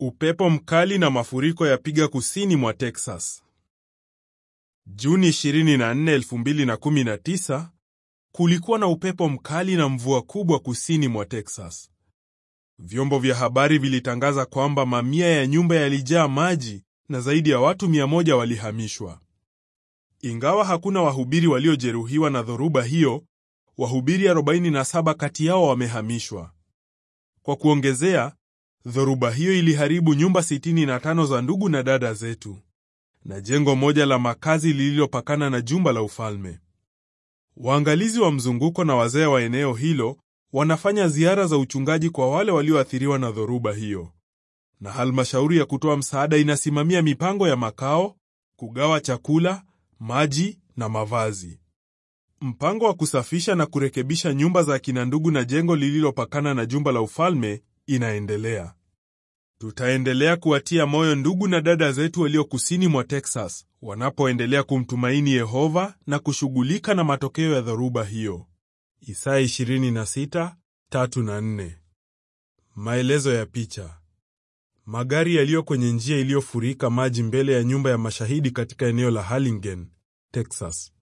Upepo mkali na mafuriko yapiga kusini mwa Texas. Juni 24, 2019, kulikuwa na upepo mkali na mvua kubwa kusini mwa Texas. Vyombo vya habari vilitangaza kwamba mamia ya nyumba yalijaa maji na zaidi ya watu 100 walihamishwa. Ingawa hakuna wahubiri waliojeruhiwa na dhoruba hiyo, wahubiri 47 kati yao wamehamishwa. Kwa kuongezea, dhoruba hiyo iliharibu nyumba 65 za ndugu na dada zetu na jengo moja la makazi lililopakana na jumba la ufalme. Waangalizi wa mzunguko na wazee wa eneo hilo wanafanya ziara za uchungaji kwa wale walioathiriwa na dhoruba hiyo. Na halmashauri ya kutoa msaada inasimamia mipango ya makao, kugawa chakula, maji na mavazi. Mpango wa kusafisha na kurekebisha nyumba za kina ndugu na jengo lililopakana na jumba la ufalme inaendelea. Tutaendelea kuwatia moyo ndugu na dada zetu walio kusini mwa Texas wanapoendelea kumtumaini Yehova na kushughulika na matokeo ya dhoruba hiyo. Isaya 26:3-4. Maelezo ya picha. Magari yaliyo kwenye njia iliyofurika maji mbele ya nyumba ya mashahidi katika eneo la Harlingen, Texas.